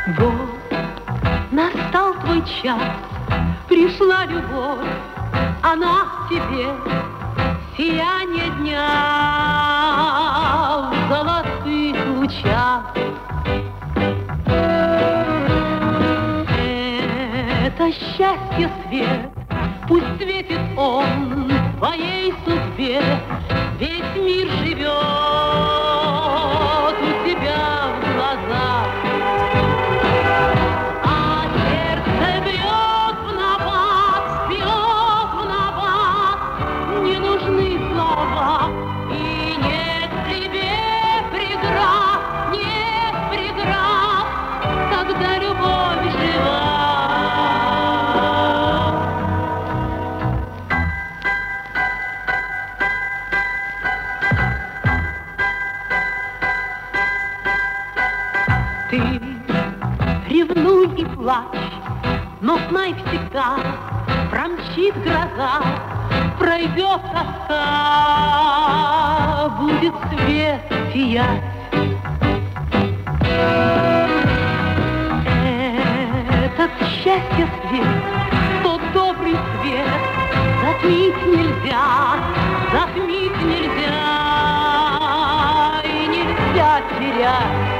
Вот настал твой час, пришла любовь, она к тебе, сияние дня в золотых лучах. Это счастье свет, пусть светит он твоей судьбе, весь мир живет у тебя в глазах. А сердце бьет в набат, не нужны слова, и нет тебе преград, нет преград, когда любовь жива. Ты ревнуй и плачь, но знай всегда, промчит гроза, пройдет тоска, будет свет сиять. Этот счастье свет, тот добрый свет, затмить нельзя, затмить нельзя и нельзя терять.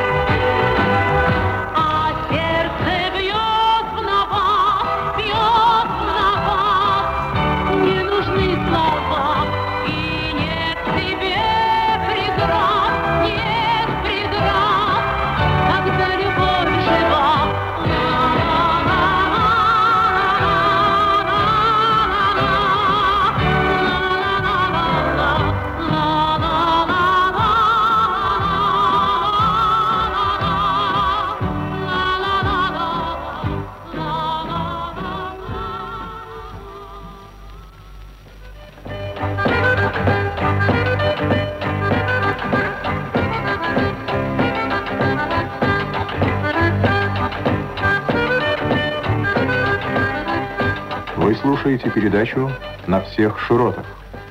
Вы слушаете передачу «На всех широтах».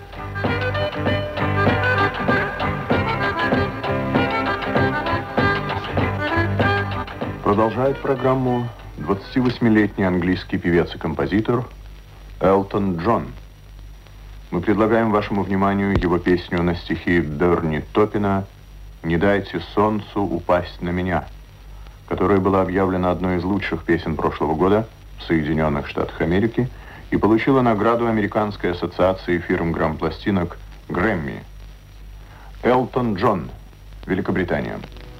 Продолжает программу 28-летний английский певец и композитор Элтон Джон. Мы предлагаем вашему вниманию его песню на стихи Берни Топпина «Не дайте солнцу упасть на меня», которая была объявлена одной из лучших песен прошлого года в Соединенных Штатах Америки и получила награду Американской ассоциации фирм грампластинок Грэмми. Элтон Джон, Великобритания.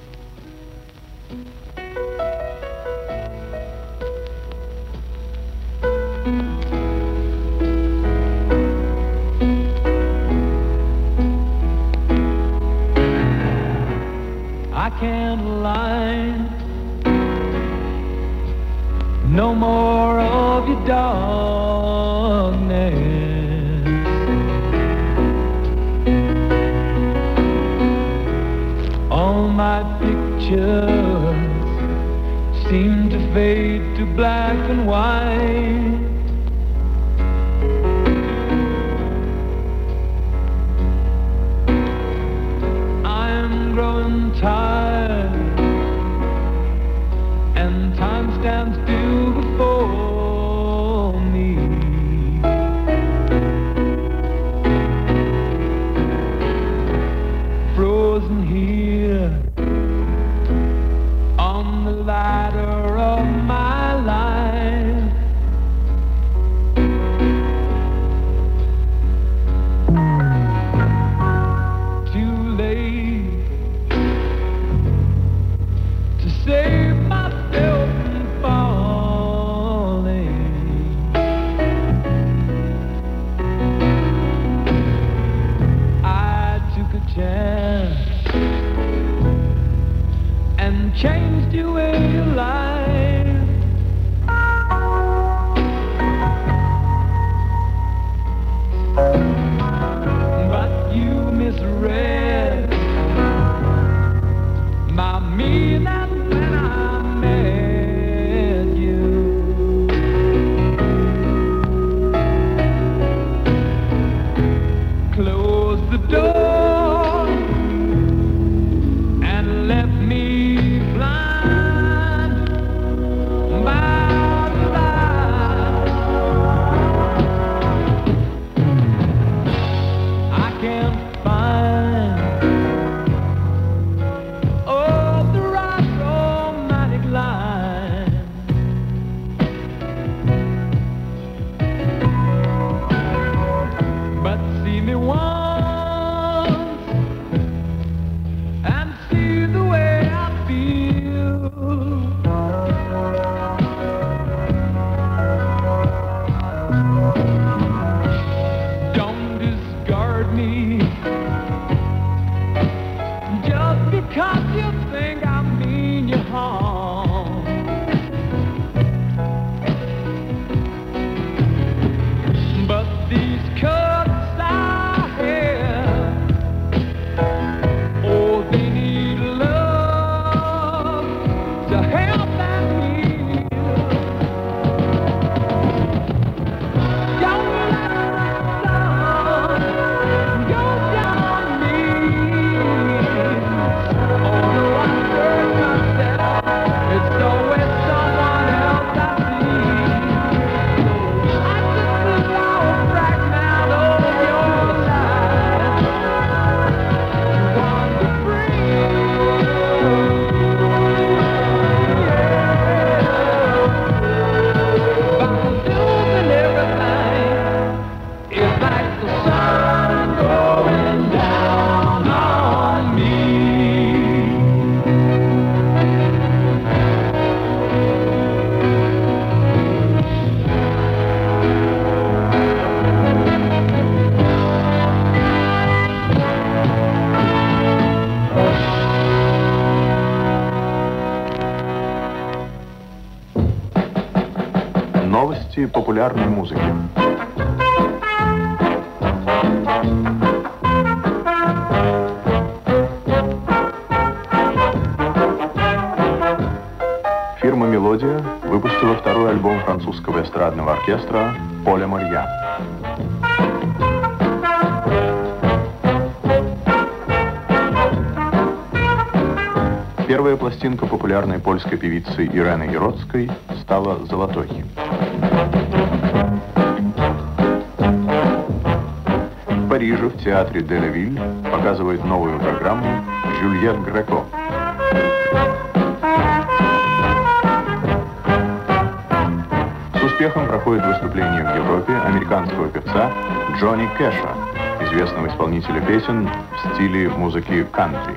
I can't lie. No more of your darkness. All my pictures seem to fade to black and white. I'm growing tired, and time stands still before me. Frozen here on the ladder of my life. Too late to save myself from falling. I took a chance and changed your way of life. But you misread my meaning when I met you. Close the door and left me blind Don't discard me just because you think I mean you harm. But these cuts I have, oh, they need love to help them heal. Don't let the sun go down on me. Oh no, I hurt myself. It's always someone else I see. I'm just a small fragment of your life. You want to breathe. By losing everything, it's like the sun going down on me. Новости популярной музыки. Фирма «Мелодия» выпустила второй альбом французского эстрадного оркестра «Поля Морья». Первая пластинка популярной польской певицы Ирены Яроцкой стала золотой. В Париже в театре Де ла Виль показывает новую программу «Жюльет Греко». С успехом проходит выступление в Европе американского певца Джонни Кэша, известного исполнителя песен в стиле музыки кантри.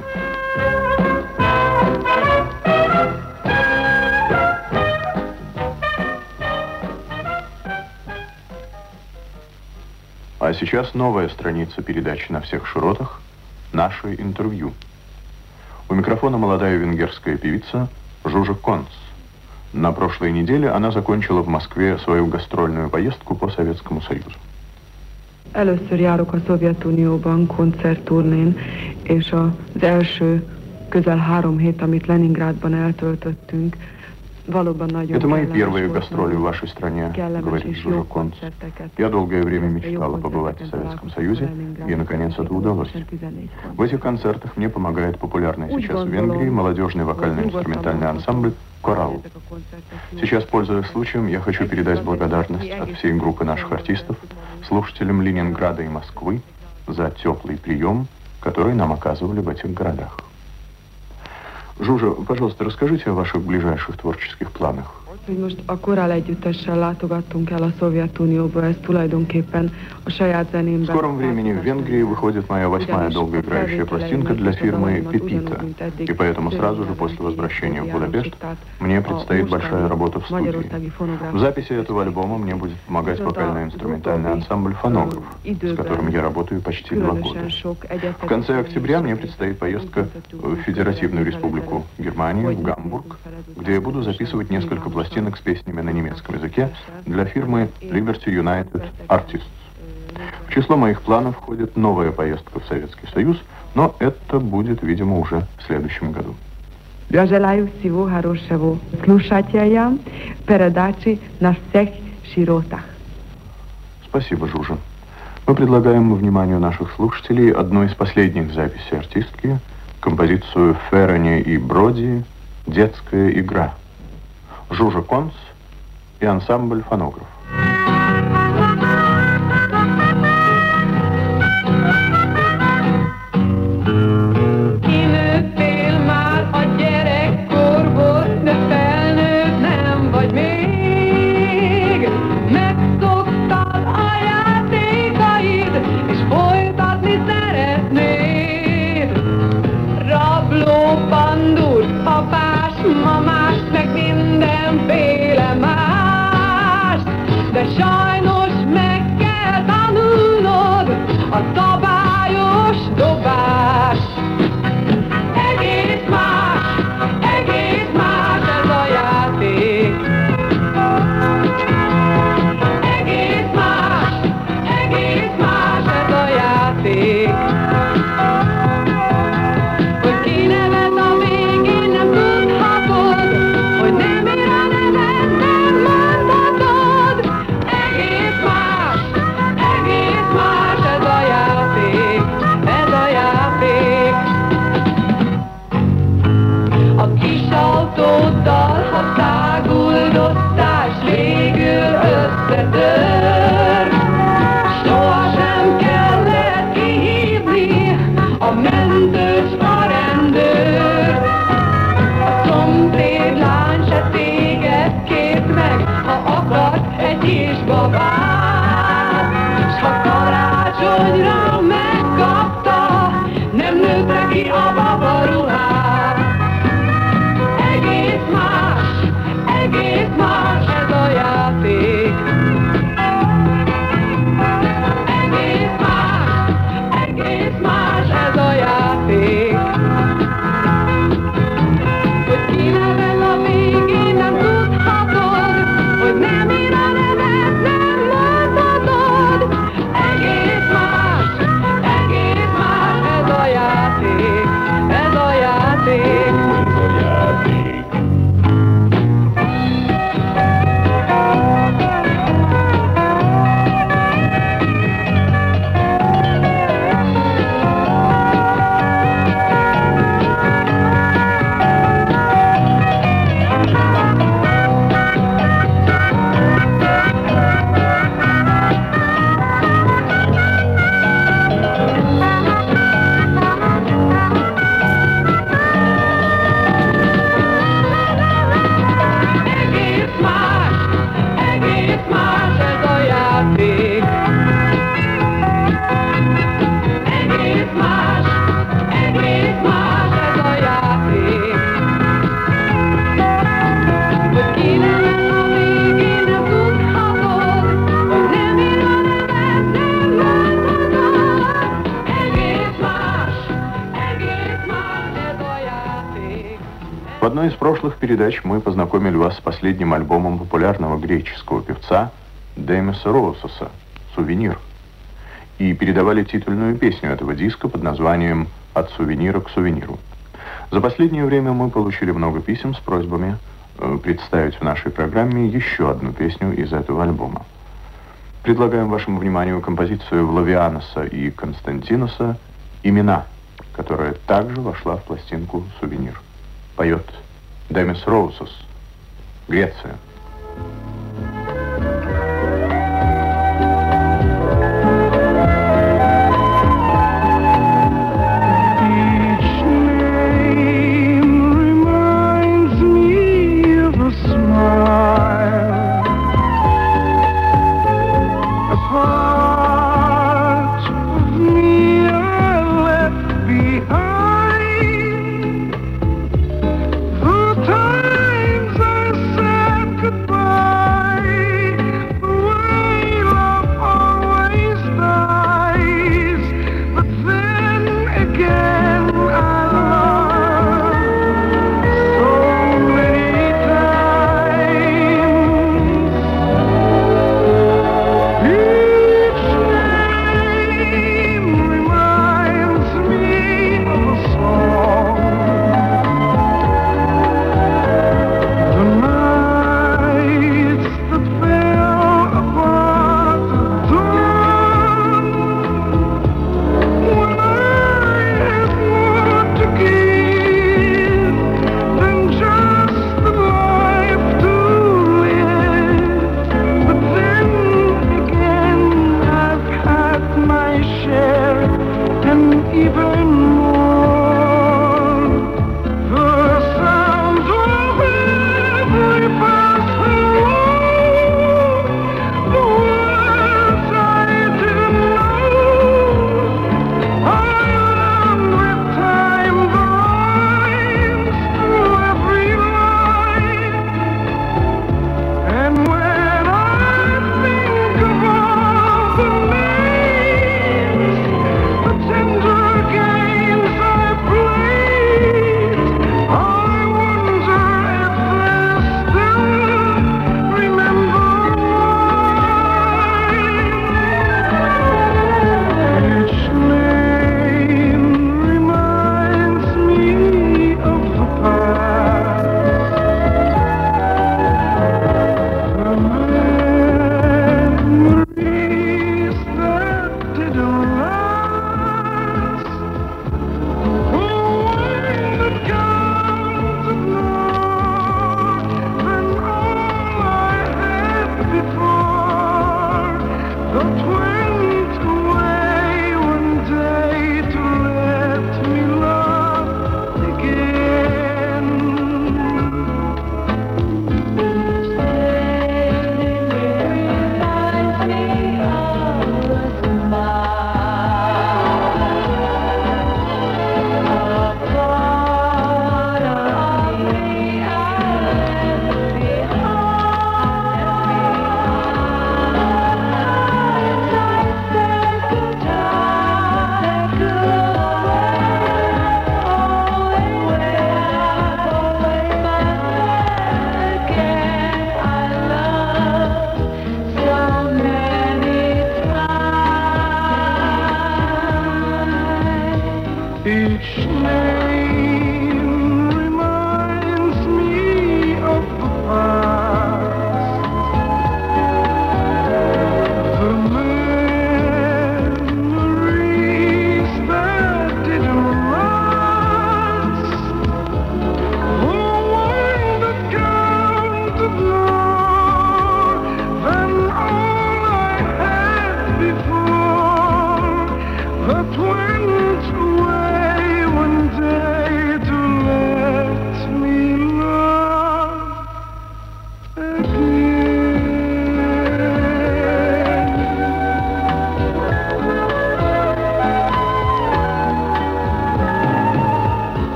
А сейчас новая страница передачи «На всех широтах» — наше интервью. У микрофона молодая венгерская певица Zsuzsa Koncs. На прошлой неделе она закончила в Москве свою гастрольную поездку по Советскому Союзу. Először járok a Szovjetunióban koncertturnén, és az első közel 3 hét, amit Leningrádban eltöltöttünk, Это мои первые гастроли в вашей стране, говорит Zsuzsa Koncs. Я долгое время мечтала побывать в Советском Союзе, и, наконец, это удалось. В этих концертах мне помогает популярный сейчас в Венгрии молодежный вокально-инструментальный ансамбль «Коралл». Сейчас, пользуясь случаем, я хочу передать благодарность от всей группы наших артистов слушателям Ленинграда и Москвы за теплый прием, который нам оказывали в этих городах. Zsuzsa, пожалуйста, расскажите о ваших ближайших творческих планах. Hogy most a Korál együttessel látogattunk el a Szovjetunióba, ez tulajdonképpen a saját zenémben. В скором времени в Венгрии выходит моя 8-я долгоиграющая пластинка для фирмы «Пепита». И поэтому сразу же после возвращения в Будапешт мне предстоит большая работа в студии. В записи этого альбома мне будет помогать вокально-инструментальный ансамбль «Фонограф», с которым я работаю почти 2 года. В конце октября мне предстоит поездка в Федеративную Республику Германию, в Гамбург, где я буду записывать несколько пластинок с песнями на немецком языке для фирмы Liberty United Artists. В число моих планов входит новая поездка в Советский Союз, но это будет, видимо, уже в следующем году. Желаю всего хорошего слушателям передачи «На всех широтах». Спасибо, Zsuzsa. Мы предлагаем вниманию наших слушателей одну из последних записей артистки, композицию Феррони и Броди «Детская игра». Zsuzsa Koncs и ансамбль «Фонограф». Kinőttél már a gyerekkorból, de felnőtt nem vagy még. Megszoktad a játékaid, és folytatni szeretnéd. Rabló bandúr, apás sajnos meg kell tanulnod a szabályos dobás. Egész más ez a játék. Egész más ez a játék. Hogy kinevet a végén nem tudhatod, hogy nem ér a neved, nem mondhatod. Egész más ez a játék, ez a játék. A kis autóddal, ha száguldoztál, s végül összetör. Sohasem kellett kihívni a mentős, a rendőr. A szomszéd lány se téged kért meg, ha akart egy kisbabát. S ha karácsonyra megkapta, nem nőtte ki a babaruhát. Egész más ez a játék. Egész más ez a játék. Hogy kinevel a végén nem tudhatod, hogy nem ír a neved, nem mondhatod. Egész más ez a játék, ez a játék. В одной из прошлых передач мы познакомили вас с последним альбомом популярного греческого певца Демиса Роусоса «Сувенир» и передавали титульную песню этого диска под названием «От сувенира к сувениру». За последнее время мы получили много писем с просьбами представить в нашей программе еще одну песню из этого альбома. Предлагаем вашему вниманию композицию Влавианоса и Константиноса «Имена», которая также вошла в пластинку «Сувенир». Поет Демис Роусос, Греция. Times I said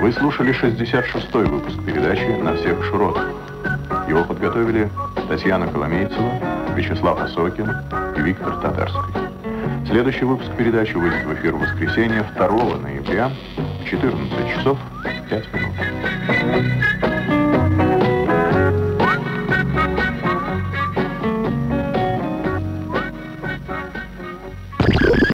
Вы слушали 66-й выпуск передачи «На всех широтах». Его подготовили Татьяна Коломейцева, Вячеслав Осокин и Виктор Татарский. Следующий выпуск передачи выйдет в эфир в воскресенье 2 ноября в 14 часов 5 минут.